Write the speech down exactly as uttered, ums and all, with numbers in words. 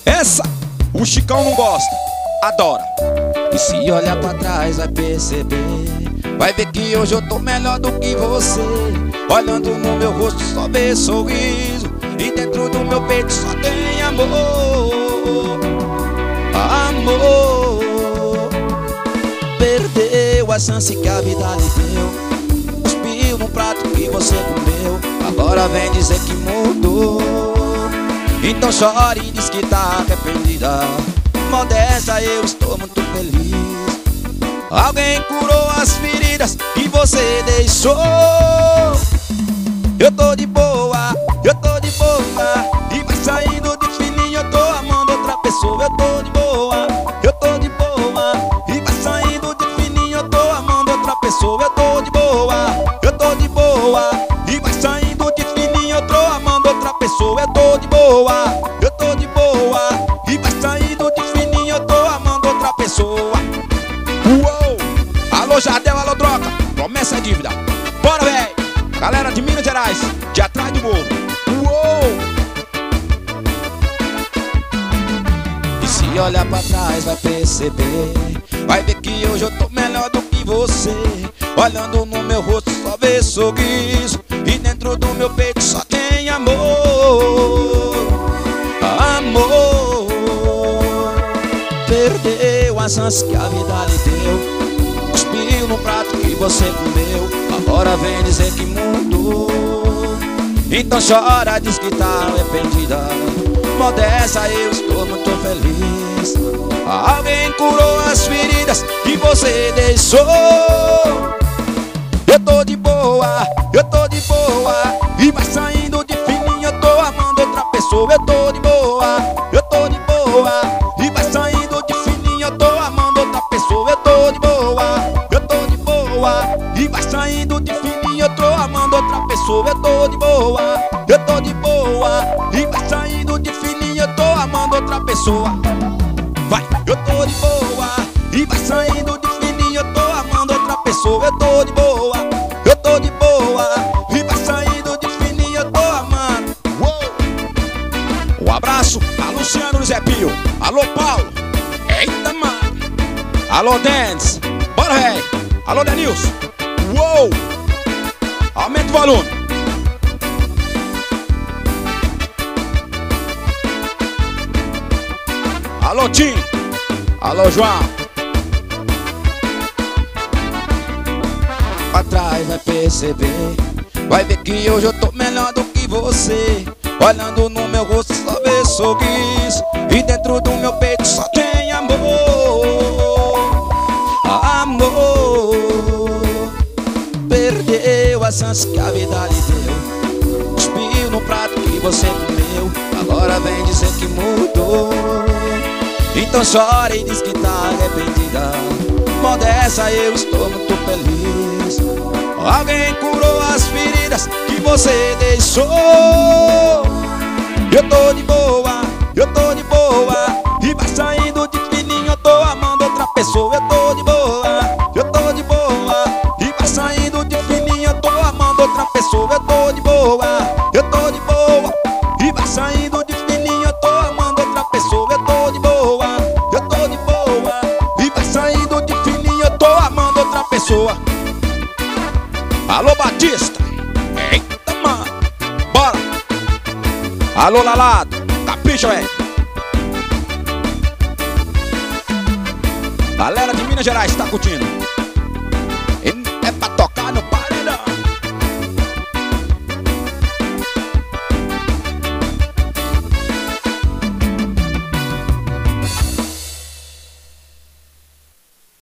Essa o Chicão não gosta, adora. E se olhar pra trás vai perceber, vai ver que hoje eu tô melhor do que você. Olhando no meu rosto só vê sorriso, e dentro do meu peito só tem amor. Amor. Perdeu a chance que a vida lhe deu, cuspiu no prato que você comeu, agora vem dizer que mudou. Então chore e diz que tá arrependida. Modesta, eu estou muito feliz. Alguém curou as feridas que você deixou. Eu tô de boa, eu tô de boa, e vai saindo de fininho, eu tô amando outra pessoa. Eu tô de boa, eu tô de boa, e vai saindo de fininho, eu tô amando outra pessoa. Eu tô de boa, eu tô de boa, e vai saindo de fininho, eu tô amando outra pessoa. Eu tô de boa, eu tô de boa, e vai saindo de fininho, eu tô amando outra pessoa. Uou! Alô Jardel, alô Droga, promessa é dívida. Bora, véi! Galera de Minas Gerais, de atrás do morro. Uou! E se olhar pra trás vai perceber, vai ver que hoje eu tô melhor do que você. Olhando no meu rosto só vê sorriso, e dentro do meu peito só tem amor. Amor. Perdeu a chance que a vida lhe deu, cuspiu no prato que você comeu, agora vem dizer que mudou. Então chora, diz que tá arrependida. Modesta, eu estou muito feliz. Alguém curou as feridas que você deixou. Eu tô de boa, eu tô de boa, e vai saindo de fininho, eu tô amando outra pessoa. Eu tô de boa, eu tô de boa, e vai saindo de fininho, eu tô amando outra pessoa. Eu tô de boa, eu tô de boa, e vai saindo de fininho, eu tô amando outra pessoa. Eu tô de boa, eu tô de boa, e vai saindo de fininho, eu tô amando outra pessoa. Vai, eu tô de boa, e vai saindo de fininho, eu tô amando outra pessoa. Eu tô de boa, eu tô de boa, e vai saindo de fininho, eu tô amando. Uou! Um abraço a Luciano do Zé Pio. Alô Paulo. Eita, mano. Alô Dance. Bora, véi. Alô Denilson. Uou! Aumenta o volume. Alô Tim. Alô João. Pra trás vai perceber, vai ver que hoje eu tô melhor do que você. Olhando no meu rosto só vê sorriso, e dentro do meu peito só tem amor. Amor. Perdeu a chance que a vida lhe deu, cuspiu no prato que você comeu, agora vem dizer que mudou. Então chora e diz que tá arrependida. Modesta, eu estou muito feliz. Alguém curou as feridas que você deixou. Eu tô de boa, eu tô de boa, e vai saindo de fininho, eu tô amando outra pessoa. Eu tô de boa, eu tô de boa, e vai saindo de fininho, eu tô amando outra pessoa. Eu tô de boa, eu tô de boa, e vai saindo de fininho, eu tô amando outra pessoa. Eu tô de boa, eu tô de boa, e vai saindo de fininho, eu tô amando outra pessoa. Alô Batista. Eita, mano. Bora. Alô Lalado. Capricha, velho. Galera de Minas Gerais tá curtindo. É pra